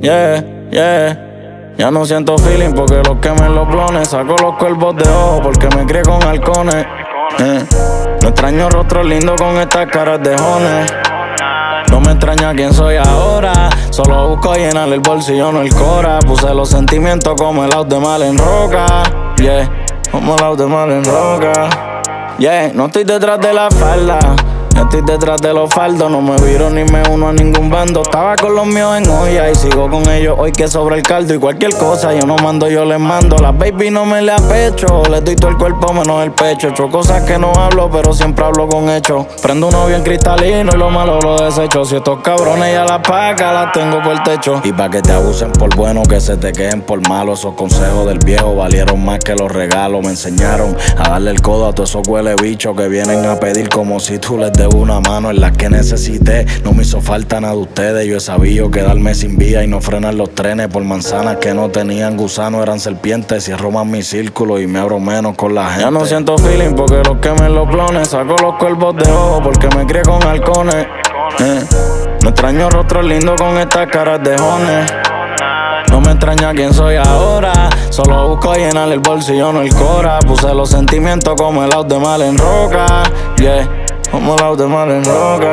Yeah, yeah. Ya no siento feeling porque los quemen los blones. Saco los cuervos de ojo porque me crié con halcones. No extraño rostros lindos con estas caras de jones. No me extraña quién soy ahora. Solo busco llenar el bolsillo, no el cora. Puse los sentimientos como el out de mal en roca. Yeah, como el out de mal en roca. Yeah, no estoy detrás de la falda, estoy detrás de los faldos. No me viro ni me uno a ningún bando. Estaba con los míos en olla y sigo con ellos hoy que sobra el caldo. Y cualquier cosa yo no mando, yo les mando. Las baby no me le apecho, les doy todo el cuerpo menos el pecho. Hecho cosas que no hablo, pero siempre hablo con hechos. Prendo uno bien cristalino y lo malo lo desecho. Si estos cabrones ya las pacas las tengo por el techo. Y pa' que te abusen por bueno, que se te queden por malo. Esos consejos del viejo valieron más que los regalos. Me enseñaron a darle el codo a todos esos huele bichos que vienen a pedir como si tú les debo una mano en la que necesité. No me hizo falta nada de ustedes. Yo he sabido quedarme sin vía y no frenar los trenes por manzanas que no tenían gusanos, eran serpientes. Cierro más mi círculo y me abro menos con la gente. Ya no siento feeling porque los quemen los blones. Saco los cuervos de ojo porque me crié con halcones. No extraño rostros lindos con estas caras de jones. No me extraña quién soy ahora. Solo busco llenar el bolsillo, no el cora. Puse los sentimientos como el out de mal en roca. Yeah, como el out de mal en roca.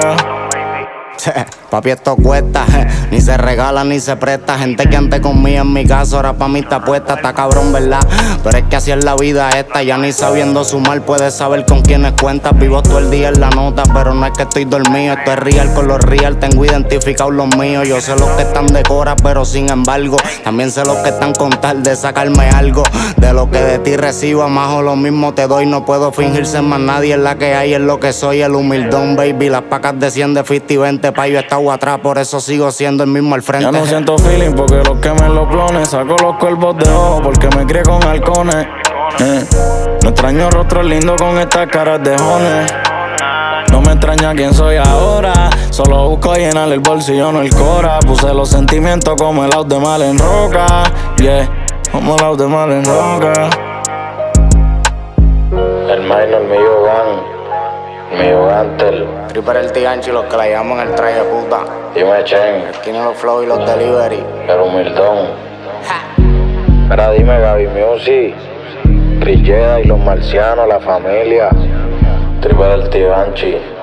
Papi, esto cuesta, ni se regala ni se presta. Gente que antes conmigo en mi caso, ahora pa' mí está puesta. Está cabrón, ¿verdad? Pero es que así es la vida esta. Ya ni sabiendo sumar puedes saber con quiénes cuentas. Vivo todo el día en la nota, pero no es que estoy dormido. Esto es real con los real, tengo identificados los míos. Yo sé los que están de cora, pero sin embargo también sé los que están con tal de sacarme algo. De lo que de ti recibo, más o lo mismo te doy. No puedo fingirse más nadie, en la que hay es lo que soy. El humildón, baby, las pacas de 100 de 50 y 20 pa' yo he estado atrás, por eso sigo siendo el mismo al frente. Ya no siento feeling porque los quemen los blones. Saco los cuervos de ojo porque me crié con halcones. No extraño rostros lindos con estas caras de jones. No me extraña quién soy ahora. Solo busco llenar el bolsillo, no el cora. Puse los sentimientos como el out de mal en roca. Yeah, como el out de mal en roca. El minor mío van. Mío Gantel, Tripper el Tianchi, los que la llaman el traje puta. dime Chen, Tiene los flow y los delivery. el humildón. Ahora dime Gaby Music, Chris Jeda y los marcianos, la familia. Tripper el Tianchi.